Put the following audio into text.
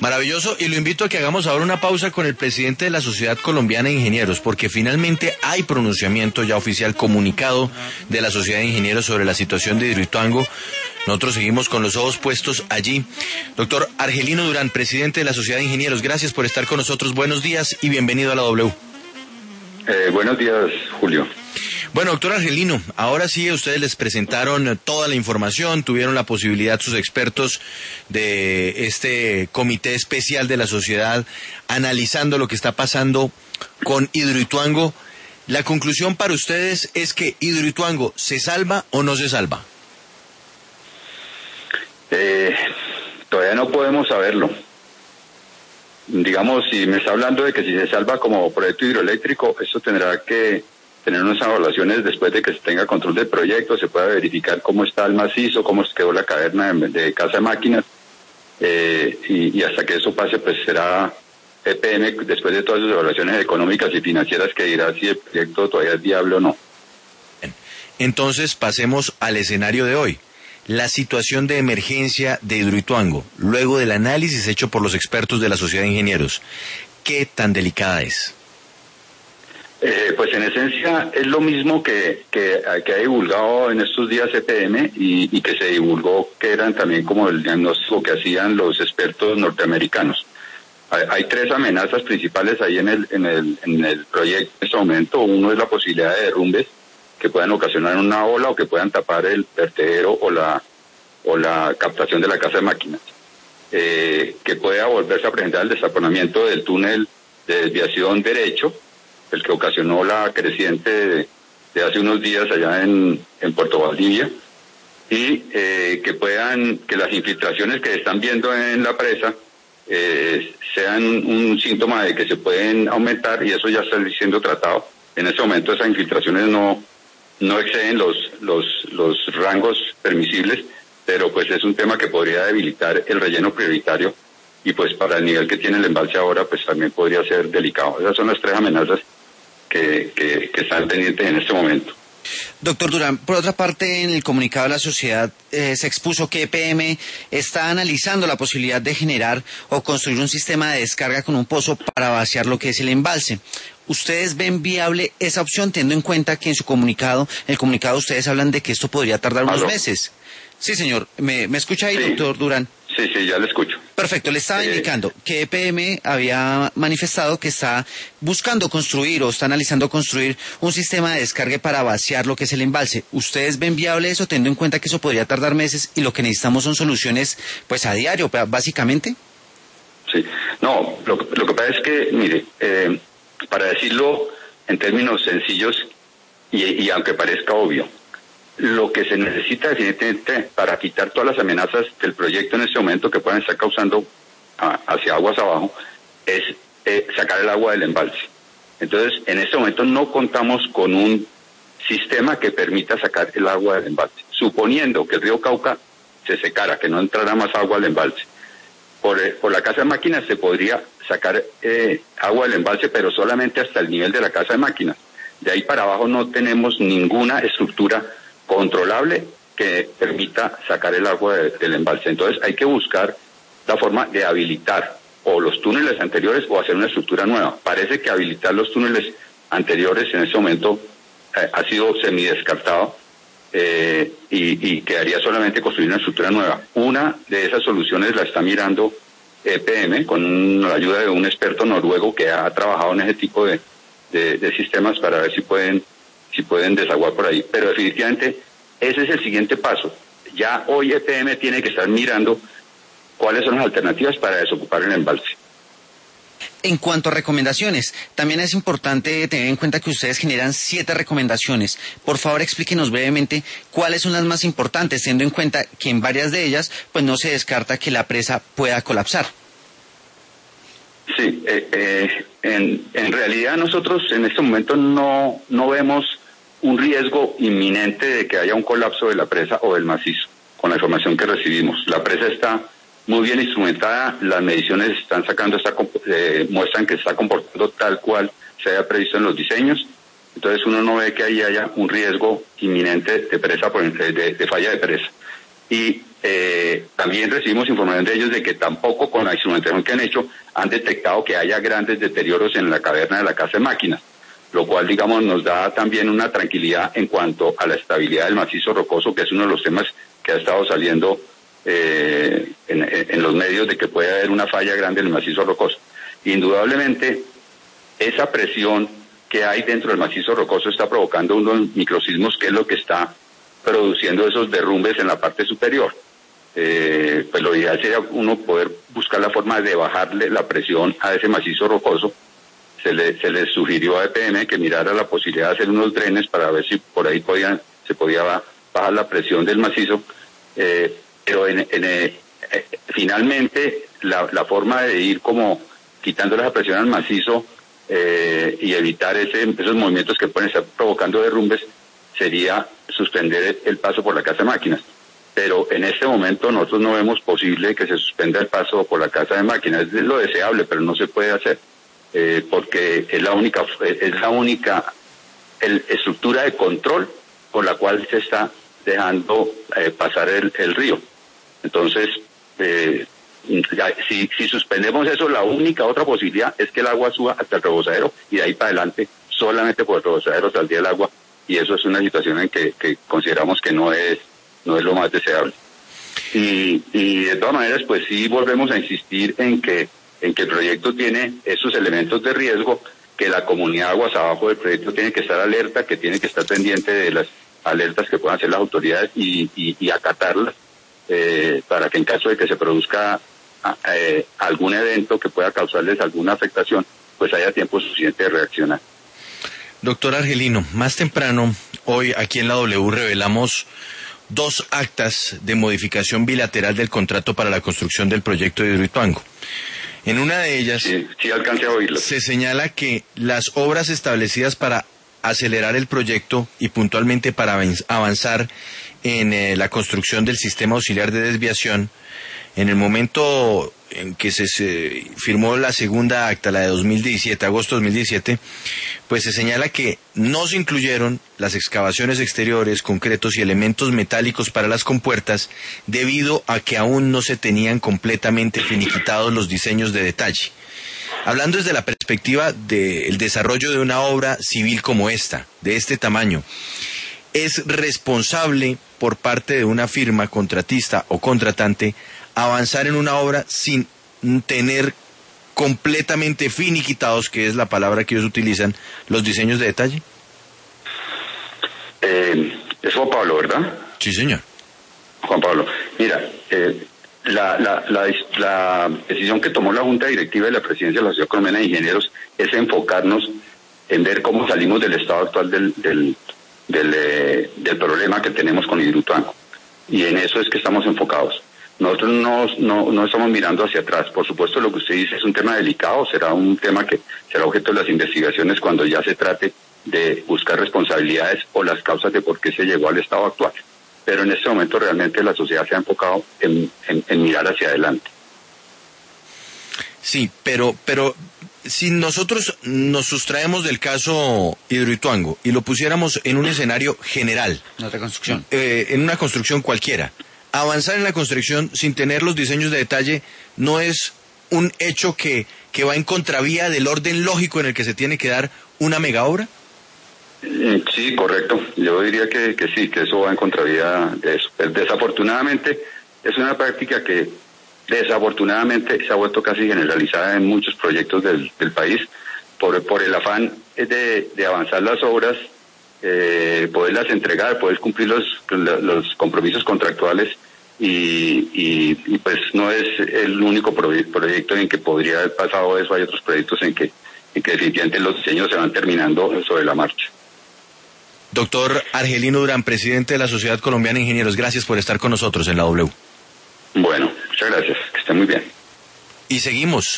Maravilloso, y lo invito a que hagamos ahora una pausa con el presidente de la Sociedad Colombiana de Ingenieros, porque finalmente hay pronunciamiento ya oficial, comunicado de la Sociedad de Ingenieros sobre la situación de Hidroituango. Nosotros seguimos con los ojos puestos allí. Doctor Argelino Durán, presidente de la Sociedad de Ingenieros, gracias por estar con nosotros. Buenos días y bienvenido a la W. Buenos días, Julio. Bueno, doctor Argelino, ahora sí ustedes les presentaron toda la información, tuvieron la posibilidad sus expertos de este comité especial de la sociedad analizando lo que está pasando con Hidroituango. La conclusión para ustedes es que Hidroituango ¿se salva o no se salva? Todavía no podemos saberlo. Digamos, si me está hablando de que si se salva como proyecto hidroeléctrico, eso tendrá que tener unas evaluaciones después de que se tenga control del proyecto, se pueda verificar cómo está el macizo, cómo quedó la caverna de casa de máquinas, y hasta que eso pase, pues será EPM, después de todas sus evaluaciones económicas y financieras, que dirá si el proyecto todavía es viable o no. Entonces pasemos al escenario de hoy. La situación de emergencia de Hidroituango, luego del análisis hecho por los expertos de la Sociedad de Ingenieros, ¿qué tan delicada es? Pues en esencia es lo mismo que ha divulgado en estos días EPM y que se divulgó, que eran también como el diagnóstico que hacían los expertos norteamericanos. Hay tres amenazas principales ahí en el proyecto en este momento. Uno es la posibilidad de derrumbes que puedan ocasionar una ola o que puedan tapar el vertedero o la captación de la casa de máquinas. Que pueda volverse a presentar el destaponamiento del túnel de desviación derecho, el que ocasionó la creciente de hace unos días allá en Puerto Valdivia, y que las infiltraciones que están viendo en la presa sean un síntoma de que se pueden aumentar, y eso ya está siendo tratado. En ese momento esas infiltraciones no exceden los rangos permisibles, pero pues es un tema que podría debilitar el relleno prioritario, y pues para el nivel que tiene el embalse ahora, pues también podría ser delicado. Esas son las tres amenazas que están pendientes en este momento. Doctor Durán, por otra parte, en el comunicado de la sociedad se expuso que EPM está analizando la posibilidad de generar o construir un sistema de descarga con un pozo para vaciar lo que es el embalse. ¿Ustedes ven viable esa opción, teniendo en cuenta que en el comunicado ustedes hablan de que esto podría tardar unos meses? Sí, señor. ¿Me escucha ahí, sí, doctor Durán? Sí, ya le escucho. Perfecto, le estaba indicando que EPM había manifestado que está buscando construir o está analizando construir un sistema de descargue para vaciar lo que es el embalse. ¿Ustedes ven viable eso, teniendo en cuenta que eso podría tardar meses y lo que necesitamos son soluciones pues a diario, básicamente? Sí, no, lo que pasa es que, mire, para decirlo en términos sencillos y aunque parezca obvio, lo que se necesita definitivamente para quitar todas las amenazas del proyecto en este momento que puedan estar causando hacia aguas abajo es sacar el agua del embalse. Entonces, en este momento no contamos con un sistema que permita sacar el agua del embalse. Suponiendo que el río Cauca se secara, que no entrara más agua al embalse, por la casa de máquinas se podría sacar agua del embalse, pero solamente hasta el nivel de la casa de máquinas. De ahí para abajo no tenemos ninguna estructura controlable que permita sacar el agua del embalse. Entonces hay que buscar la forma de habilitar o los túneles anteriores o hacer una estructura nueva. Parece que habilitar los túneles anteriores en este momento ha sido semidescartado, y quedaría solamente construir una estructura nueva. Una de esas soluciones la está mirando EPM con la ayuda de un experto noruego que ha trabajado en ese tipo de sistemas para ver si pueden desaguar por ahí. Pero definitivamente ese es el siguiente paso. Ya hoy EPM tiene que estar mirando cuáles son las alternativas para desocupar el embalse. En cuanto a recomendaciones, también es importante tener en cuenta que ustedes generan 7 recomendaciones. Por favor, explíquenos brevemente cuáles son las más importantes, teniendo en cuenta que en varias de ellas pues no se descarta que la presa pueda colapsar. Sí, en realidad nosotros en este momento no vemos un riesgo inminente de que haya un colapso de la presa o del macizo, con la información que recibimos. La presa está muy bien instrumentada, las mediciones están muestran que se está comportando tal cual se haya previsto en los diseños, entonces uno no ve que ahí haya un riesgo inminente de presa, de falla de presa. y también recibimos información de ellos de que tampoco con la instrumentación que han hecho han detectado que haya grandes deterioros en la caverna de la casa de máquinas, lo cual, digamos, nos da también una tranquilidad en cuanto a la estabilidad del macizo rocoso, que es uno de los temas que ha estado saliendo en los medios, de que puede haber una falla grande en el macizo rocoso. Indudablemente, esa presión que hay dentro del macizo rocoso está provocando unos microsismos, que es lo que está produciendo esos derrumbes en la parte superior. Pues lo ideal sería uno poder buscar la forma de bajarle la presión a ese macizo rocoso. Se le sugirió a EPM que mirara la posibilidad de hacer unos drenes para ver si por ahí se podía bajar la presión del macizo, pero finalmente la forma de ir como quitando la presión al macizo y evitar esos movimientos que pueden estar provocando derrumbes sería suspender el paso por la casa de máquinas. Pero en este momento nosotros no vemos posible que se suspenda el paso por la casa de máquinas. Es lo deseable, pero no se puede hacer, porque es la única estructura de control por la cual se está dejando pasar el río. Entonces, si suspendemos eso, la única otra posibilidad es que el agua suba hasta el rebosadero, y de ahí para adelante solamente por el rebosadero saldría el agua, y eso es una situación en que consideramos que no es lo más deseable. Y de todas maneras, pues sí volvemos a insistir en que el proyecto tiene esos elementos de riesgo, que la comunidad aguas abajo del proyecto tiene que estar alerta, que tiene que estar pendiente de las alertas que puedan hacer las autoridades y acatarlas, para que en caso de que se produzca algún evento que pueda causarles alguna afectación, pues haya tiempo suficiente de reaccionar. Doctor Argelino, más temprano, hoy aquí en la W revelamos 2 actas de modificación bilateral del contrato para la construcción del proyecto de Hidroituango. En una de ellas sí alcancé a oírlo. Se señala que las obras establecidas para acelerar el proyecto y puntualmente para avanzar en la construcción del sistema auxiliar de desviación, en el momento en que se firmó la segunda acta, la de 2017, agosto de 2017, pues se señala que no se incluyeron las excavaciones exteriores, concretos y elementos metálicos para las compuertas, debido a que aún no se tenían completamente finiquitados los diseños de detalle. Hablando desde la perspectiva del desarrollo de una obra civil como esta, de este tamaño, ¿es responsable por parte de una firma contratista o contratante avanzar en una obra sin tener completamente finiquitados, que es la palabra que ellos utilizan, los diseños de detalle? Es Juan Pablo, ¿verdad? Sí, señor. Juan Pablo, mira, la decisión que tomó la Junta Directiva de la Presidencia de la Sociedad Colombiana de Ingenieros es enfocarnos en ver cómo salimos del estado actual del problema que tenemos con Hidroituango, y en eso es que estamos enfocados. Nosotros no estamos mirando hacia atrás. Por supuesto, lo que usted dice es un tema delicado, será un tema que será objeto de las investigaciones cuando ya se trate de buscar responsabilidades o las causas de por qué se llegó al estado actual. Pero en este momento realmente la sociedad se ha enfocado en mirar hacia adelante. Sí, pero si nosotros nos sustraemos del caso Hidroituango y lo pusiéramos en un escenario general, otra construcción, en una construcción cualquiera, avanzar en la construcción sin tener los diseños de detalle no es un hecho que va en contravía del orden lógico en el que se tiene que dar una megaobra. Sí, correcto. Yo diría que sí, que eso va en contravía de eso. Desafortunadamente, es una práctica que desafortunadamente se ha vuelto casi generalizada en muchos proyectos del país, por el afán de avanzar las obras, poderlas entregar, poder cumplir los compromisos contractuales, y pues no es el único proyecto en que podría haber pasado eso. Hay otros proyectos en que definitivamente los diseños se van terminando sobre la marcha. Doctor Argelino Durán, presidente de la Sociedad Colombiana de Ingenieros, gracias por estar con nosotros en la W. Bueno, muchas gracias, que estén muy bien. Y seguimos